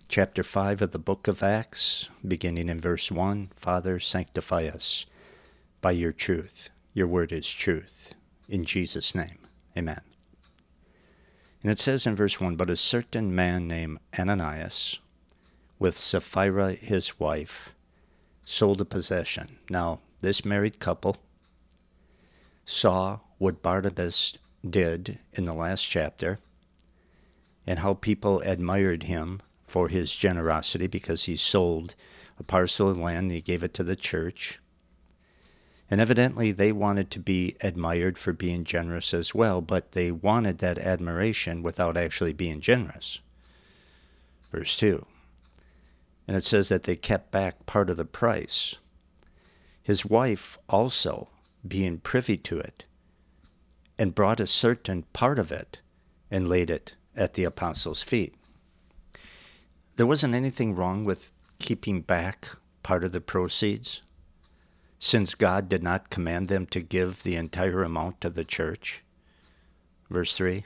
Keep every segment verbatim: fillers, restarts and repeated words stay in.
chapter five of the book of Acts, beginning in verse one. Father, sanctify us by your truth. Your word is truth. In Jesus' name, amen. And it says in verse one, but a certain man named Ananias, with Sapphira his wife, sold a possession. Now, this married couple saw what Barnabas did in the last chapter and how people admired him for his generosity because he sold a parcel of land and he gave it to the church. And evidently they wanted to be admired for being generous as well, but they wanted that admiration without actually being generous. Verse two. And it says that they kept back part of the price. His wife also, being privy to it, and brought a certain part of it and laid it at the apostles' feet. There wasn't anything wrong with keeping back part of the proceeds, since God did not command them to give the entire amount to the church. Verse three.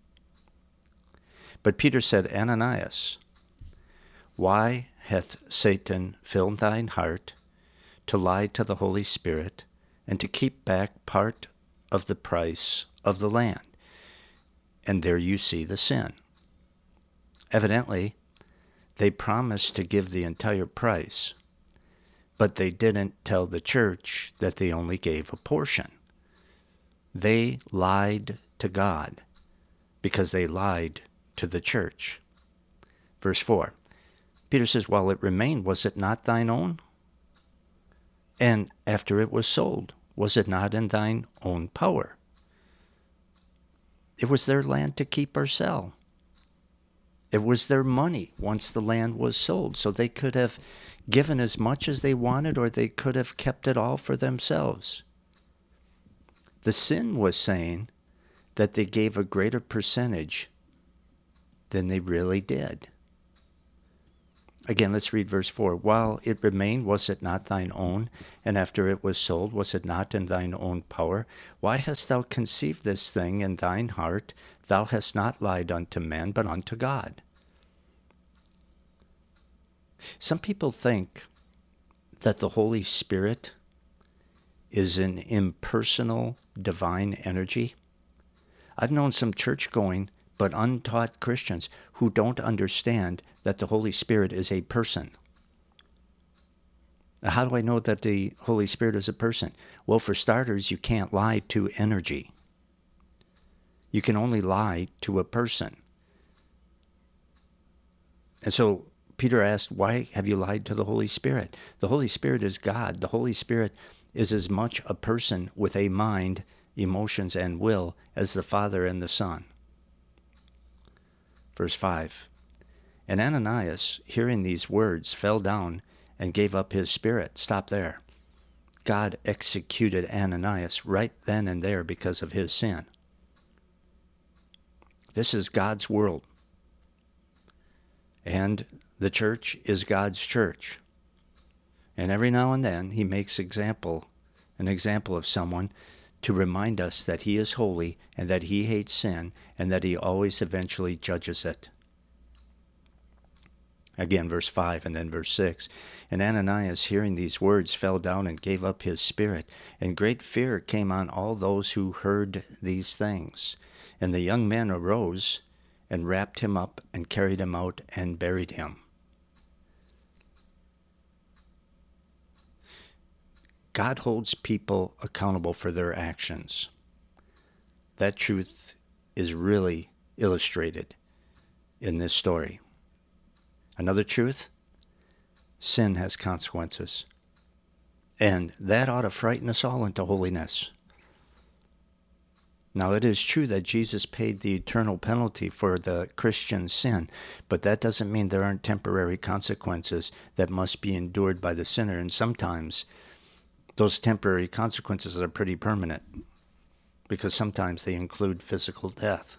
But Peter said, Ananias, why hath Satan filled thine heart to lie to the Holy Spirit and to keep back part of the price of the land? And there you see the sin. Evidently, they promised to give the entire price, but they didn't tell the church that they only gave a portion. They lied to God because they lied to the church. Verse four, Peter says, while it remained, was it not thine own? And after it was sold, was it not in thine own power? It was their land to keep or sell. It was their money once the land was sold, so they could have given as much as they wanted, or they could have kept it all for themselves. The sin was saying that they gave a greater percentage than they really did. Again, let's read verse four. While it remained, was it not thine own? And after it was sold, was it not in thine own power? Why hast thou conceived this thing in thine heart? Thou hast not lied unto men, but unto God. Some people think that the Holy Spirit is an impersonal divine energy. I've known some church-going but untaught Christians who don't understand that the Holy Spirit is a person. Now, how do I know that the Holy Spirit is a person? Well, for starters, you can't lie to energy. You can only lie to a person. And so Peter asked, why have you lied to the Holy Spirit? The Holy Spirit is God. The Holy Spirit is as much a person with a mind, emotions, and will as the Father and the Son. Verse five, and Ananias, hearing these words, fell down and gave up his spirit. Stop there. God executed Ananias right then and there because of his sin. This is God's world. And the church is God's church. And every now and then he makes example, an example of someone to remind us that he is holy and that he hates sin and that he always eventually judges it. Again, verse five and then verse six. And Ananias, hearing these words, fell down and gave up his spirit. And great fear came on all those who heard these things. And the young men arose and wrapped him up and carried him out and buried him. God holds people accountable for their actions. That truth is really illustrated in this story. Another truth, sin has consequences. And that ought to frighten us all into holiness. Now, it is true that Jesus paid the eternal penalty for the Christian sin, but that doesn't mean there aren't temporary consequences that must be endured by the sinner. And sometimes those temporary consequences are pretty permanent, because sometimes they include physical death.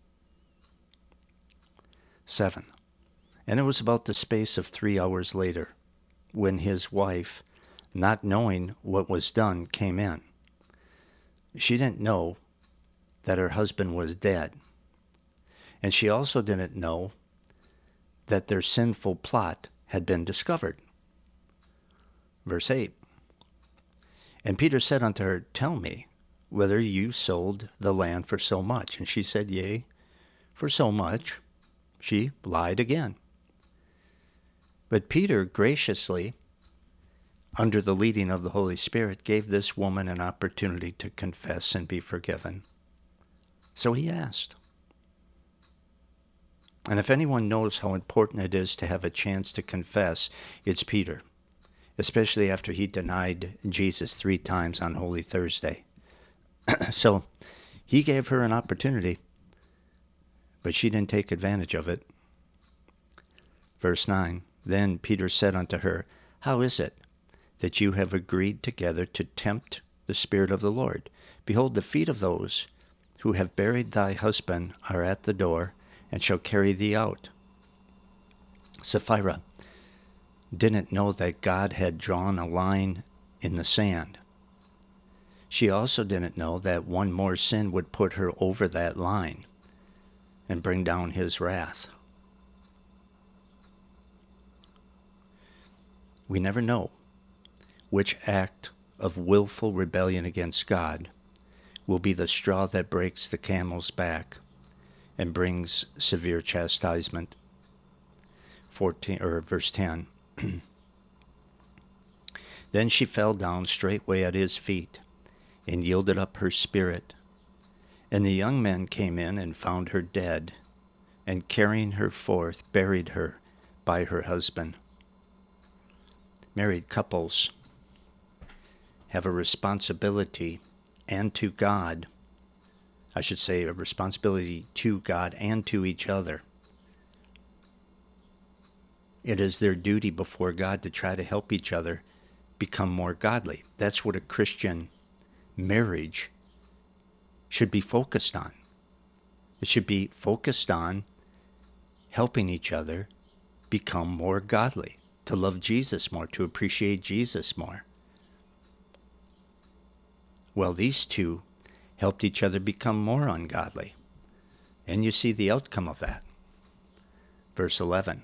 Seven. And it was about the space of three hours later, when his wife, not knowing what was done, came in. She didn't know that her husband was dead. And she also didn't know that their sinful plot had been discovered. Verse eight. And Peter said unto her, Tell me whether you sold the land for so much. And she said, Yea, for so much. She lied again. But Peter graciously, under the leading of the Holy Spirit, gave this woman an opportunity to confess and be forgiven. So he asked. And if anyone knows how important it is to have a chance to confess, it's Peter, especially after he denied Jesus three times on Holy Thursday. So he gave her an opportunity, but she didn't take advantage of it. Verse nine, Then Peter said unto her, How is it that you have agreed together to tempt the Spirit of the Lord? Behold, the feet of those who have buried thy husband are at the door, and shall carry thee out. Sapphira didn't know that God had drawn a line in the sand. She also didn't know that one more sin would put her over that line and bring down his wrath. We never know which act of willful rebellion against God will be the straw that breaks the camel's back and brings severe chastisement. fourteen or verse ten. Then she fell down straightway at his feet and yielded up her spirit. And the young men came in and found her dead, and carrying her forth, buried her by her husband. Married couples have a responsibility, and to God, I should say a responsibility to God and to each other. It is their duty before God to try to help each other become more godly. That's what a Christian marriage should be focused on. It should be focused on helping each other become more godly, to love Jesus more, to appreciate Jesus more. Well, these two helped each other become more ungodly. And you see the outcome of that. Verse eleven.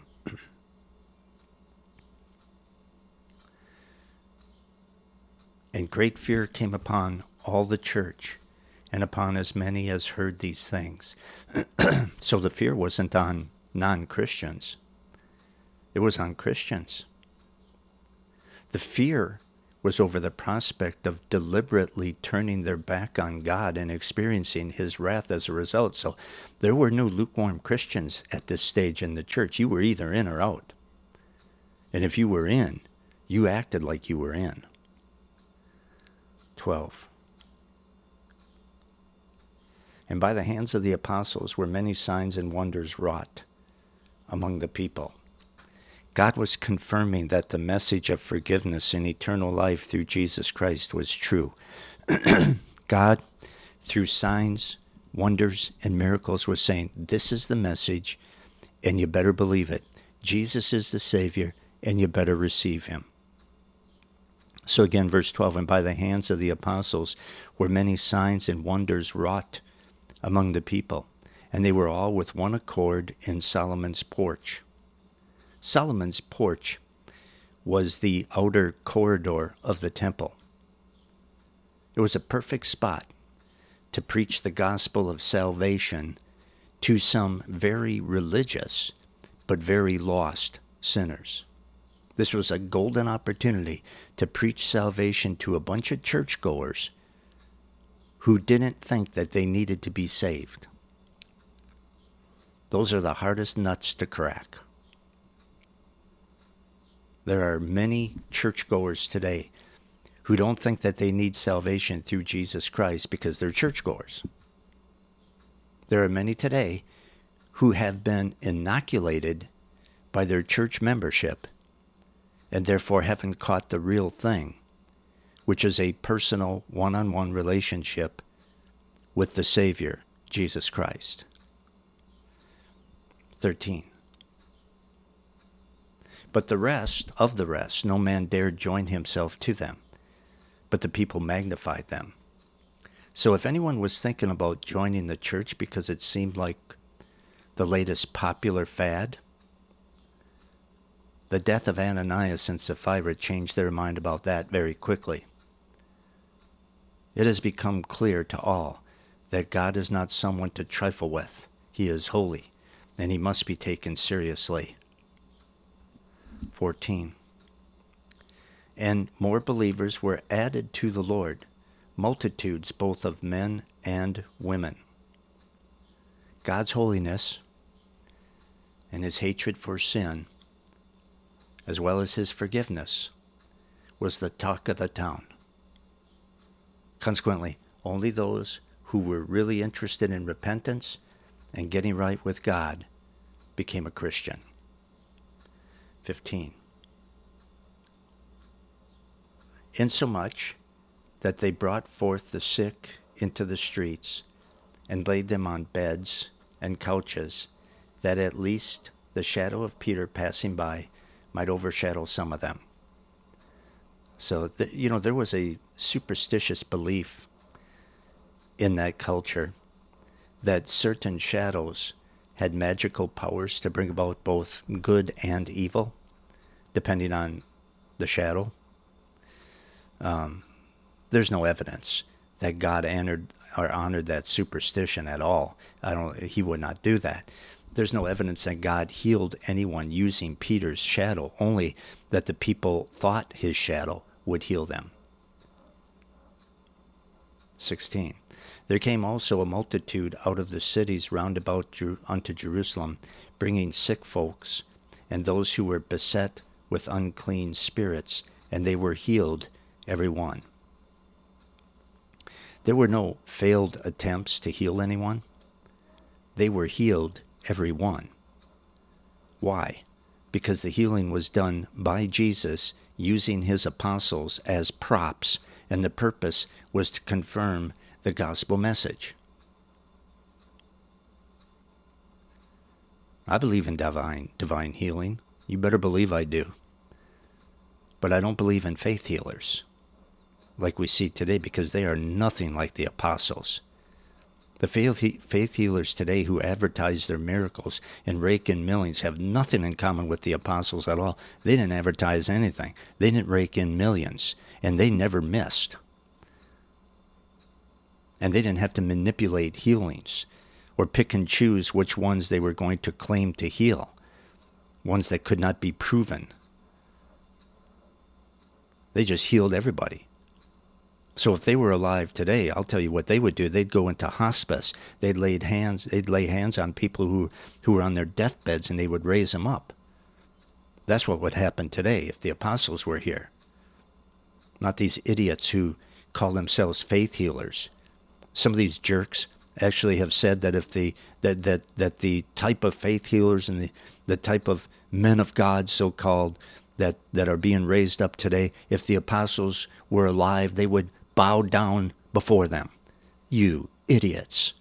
And great fear came upon all the church, and upon as many as heard these things. So the fear wasn't on non-Christians. It was on Christians. The fear was over the prospect of deliberately turning their back on God and experiencing his wrath as a result. So there were no lukewarm Christians at this stage in the church. You were either in or out. And if you were in, you acted like you were in. twelve. And by the hands of the apostles were many signs and wonders wrought among the people. God was confirming that the message of forgiveness and eternal life through Jesus Christ was true. God, through signs, wonders, and miracles, was saying, this is the message, and you better believe it. Jesus is the Savior, and you better receive him. So again, verse twelve, and by the hands of the apostles were many signs and wonders wrought among the people, and they were all with one accord in Solomon's porch. Solomon's porch was the outer corridor of the temple. It was a perfect spot to preach the gospel of salvation to some very religious but very lost sinners. This was a golden opportunity to preach salvation to a bunch of churchgoers who didn't think that they needed to be saved. Those are the hardest nuts to crack. There are many churchgoers today who don't think that they need salvation through Jesus Christ because they're churchgoers. There are many today who have been inoculated by their church membership and therefore haven't caught the real thing, which is a personal one-on-one relationship with the Savior, Jesus Christ. thirteen. But the rest of the rest, no man dared join himself to them, but the people magnified them. So if anyone was thinking about joining the church because it seemed like the latest popular fad, The death of Ananias and Sapphira changed their mind about that very quickly. It has become clear to all that God is not someone to trifle with. He is holy, and he must be taken seriously. fourteen. And more believers were added to the Lord, multitudes both of men and women. God's holiness and his hatred for sin, as well as his forgiveness, was the talk of the town. Consequently, only those who were really interested in repentance and getting right with God became a Christian. fifteen. Insomuch that they brought forth the sick into the streets and laid them on beds and couches, that at least the shadow of Peter passing by might overshadow some of them. So, the, you know, there was a superstitious belief in that culture that certain shadows had magical powers to bring about both good and evil, depending on the shadow. Um, there's no evidence that God honored or honored that superstition at all. I don't. He would not do that. There's no evidence that God healed anyone using Peter's shadow, only that the people thought his shadow would heal them. sixteen. There came also a multitude out of the cities round about Jer- unto Jerusalem, bringing sick folks, and those who were beset with unclean spirits, and they were healed, every one. There were no failed attempts to heal anyone. They were healed, every one. Why? Because the healing was done by Jesus using his apostles as props, and the purpose was to confirm the gospel message. I believe in divine divine healing. You better believe I do. But I don't believe in faith healers like we see today, because they are nothing like the apostles. The faith, he- faith healers today who advertise their miracles and rake in millions have nothing in common with the apostles at all. They didn't advertise anything. They didn't rake in millions, and they never missed. And they didn't have to manipulate healings or pick and choose which ones they were going to claim to heal, ones that could not be proven. They just healed everybody. So if they were alive today, I'll tell you what they would do. They'd go into hospice. They'd lay hands. They'd lay hands on people who who were on their deathbeds, and they would raise them up. That's what would happen today if the apostles were here. Not these idiots who call themselves faith healers. Some of these jerks actually have said that if the that that that the type of faith healers and the the type of men of God, so-called, that that are being raised up today, if the apostles were alive, they would bow down before them. You idiots.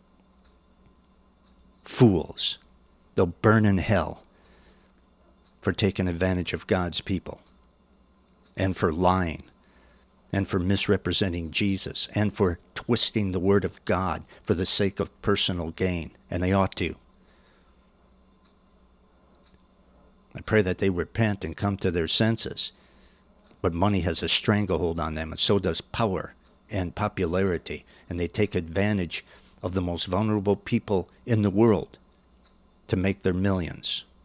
Fools. They'll burn in hell for taking advantage of God's people, and for lying, and for misrepresenting Jesus, and for twisting the word of God for the sake of personal gain. And they ought to. I pray that they repent and come to their senses. But money has a stranglehold on them, and so does power and popularity. And they take advantage of the most vulnerable people in the world to make their millions.